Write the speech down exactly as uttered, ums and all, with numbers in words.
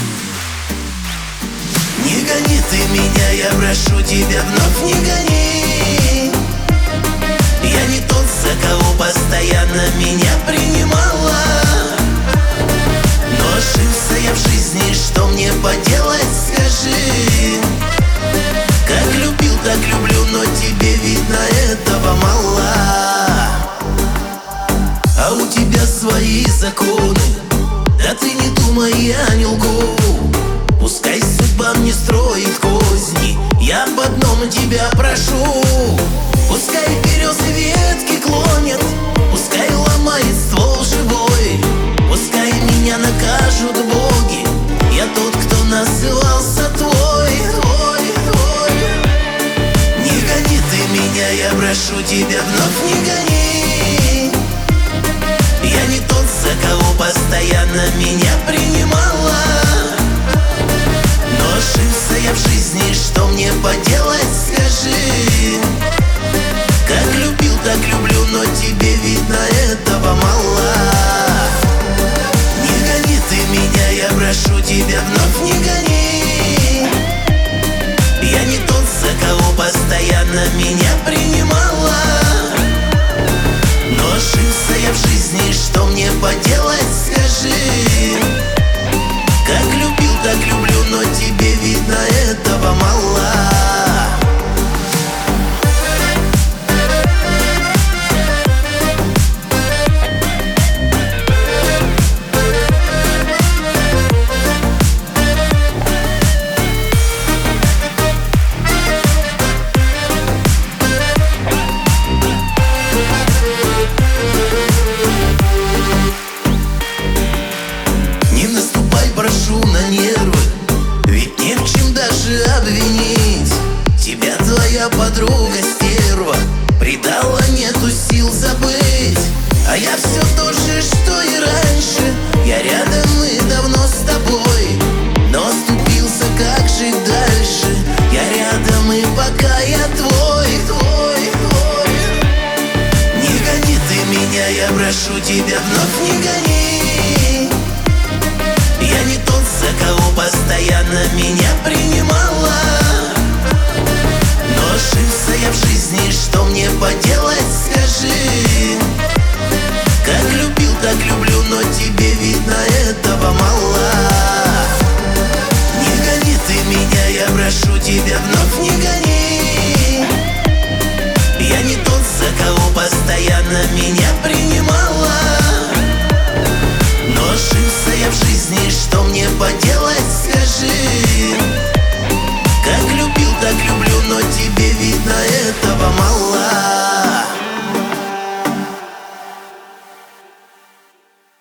Не гони ты меня, я прошу тебя, вновь не гони. Я не тот, за кого постоянно меня принимала. Но ошибся я в жизни, что мне поделать, скажи. Как любил, так люблю, но тебе, видно, этого мало. А у тебя свои законы, да ты не думай, я не лгу. Пускай судьба мне строит козни, я об одном тебя прошу. Пускай березы ветки клонят, пускай ломает ствол живой. Пускай меня накажут боги, я тот, кто назывался твой, твой, твой. Не гони ты меня, я прошу тебя, вновь не гони. Я не тот, за кого постоянно меня принимала. Но ошибся я в жизни, что мне поделать, скажи. Как любил, так люблю, но тебе, видно, этого мало. Не гони ты меня, я прошу тебя, вновь не гони. Я не тот, за кого постоянно меня принимала. Но ошибся я в жизни, что мне поделать, скажи. Как любил, так люблю, но тебе, видно, этого мало. Прошу на нервы, ведь не в чем даже обвинить. Тебя твоя подруга стерва предала, нету сил забыть. А я все то же, что и раньше. Я рядом и давно с тобой, но оступился, как жить дальше. Я рядом и пока я твой, твой, твой. Не гони ты меня, я прошу тебя, вновь не гони. Я не тот, за кого постоянно меня принимала. Но ошибся я в жизни, что мне поделать, скажи. Как любил, так люблю, но тебе, видно, этого мало. Не гони ты меня, я прошу тебя, вновь не гони. Я не тот, за кого постоянно меня принимала. Но ошибся я в жизни, что мне поделать, скажи.